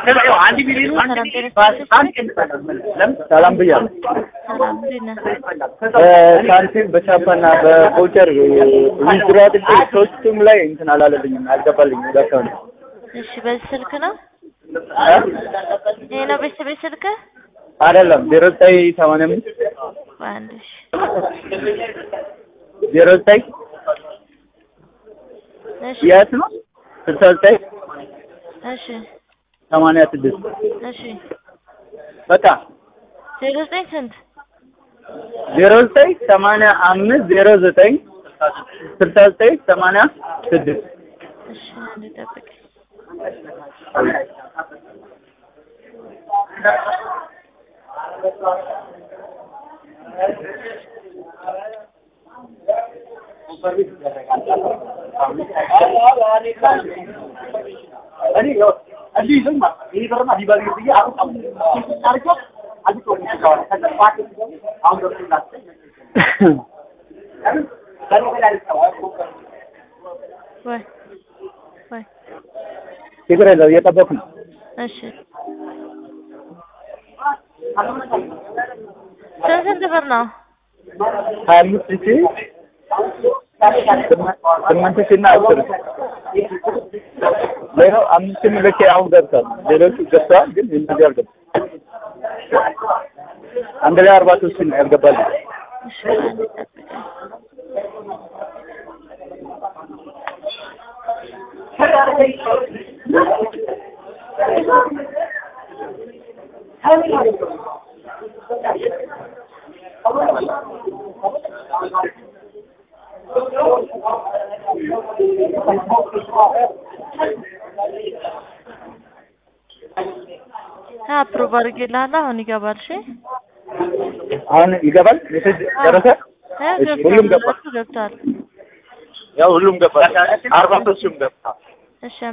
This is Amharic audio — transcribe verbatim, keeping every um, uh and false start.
ሰላም ብያለሁ። ሰላም ዲና ሳንቲም በቻፓና በቮቸር ዊዝድሮ አድርጌ ሶስቱም ላይ እንትን አላለልኝም፣ አልገባልኝም። ገብተው ነው። እሺ በዚህ ስልክ ነው ይሄ ነው በዚህ ስልክ አይደለም ዜሮ ዘጠኝ ሰማንያ አምስት አንድ እሺ ዜሮ ዘጠኝ እሺ የት ነው ስልሳ ዘጠኝ እሺ ሰማንያ ስድስት እሺ በቃ ዜሮ ዘጠኝ ስንት ዜሮ ዘጠኝ ሰማንያ አምስት ዜሮ ዘጠኝ ስልሳ ዘጠኝ ሰማንያ ስድስት እሺ አንዴ ጠብቅ أني أجي ثم يقرأ ما يبغى يجي أروح أرجع أجي تقول لي كذا هذا فاتي أو ده في ناس وين وين كبر هذا يتبقى እሺ ስንት ብር ነው ሀያ አምስት ሺህ ስምንት ሺህ እና አስር ሌላው አምስት ሺህ ልኬ አሁን ገብቷል። ሌሎቹ ገብተዋል ግን እንደዚህ አልገባም። አንድ ላይ አርባ ሦስት ሺህ ነው ያልገባልኝ። እሺ አንዴ አፕሩቭ አድርጌልሃለሁ አሁን ይገባል። እሺ አሁን ይገባል። ሜሴጅ ደረሰ። ሁሉም ገባ ገብቷል። ያው ሁሉም ገባ። አርባ ሦስት ሺህም ገባ። እሺ